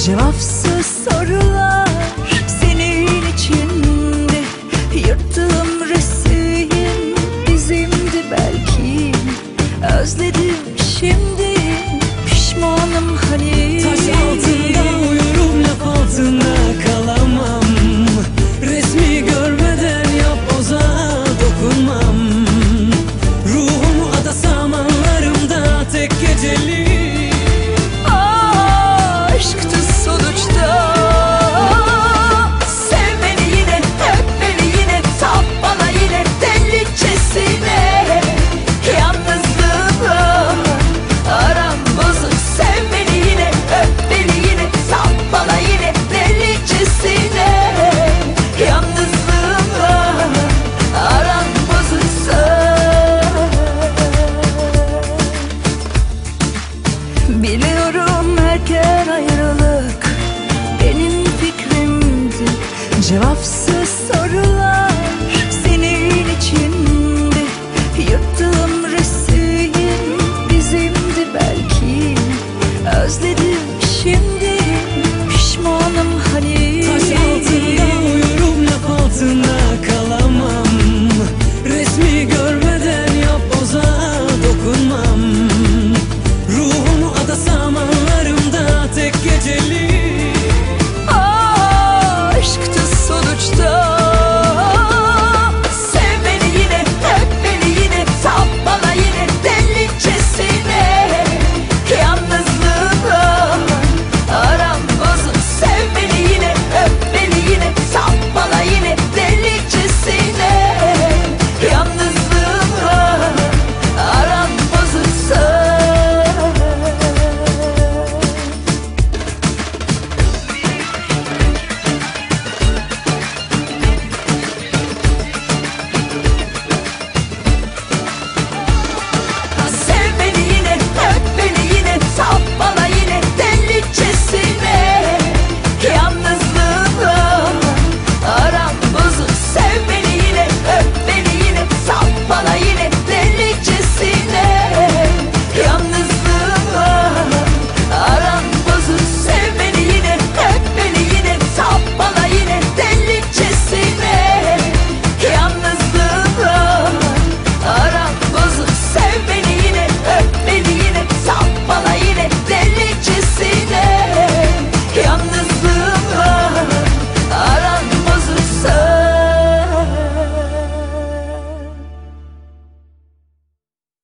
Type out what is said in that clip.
Cevapsız sorular senin içinde. Yırttığım resim bizimdi belki. Özledim şimdi, pişmanım hani. Taş altında uyurum, laf altında kalamam. Resmi görmeden yapboza dokunmam. Ruhumu adasam anlarımda tek gecelik. Aşktı sonuçta. Sev beni yine, öp beni yine, tap bana yine delicesine. Yalnızlığımla aram bozuk. Sev beni yine, öp beni yine, tap bana yine delicesine. Yalnızlığımla aram bozuksa. Biliyorum erken ayrılık benim fikrimdi. Cevapsız sorular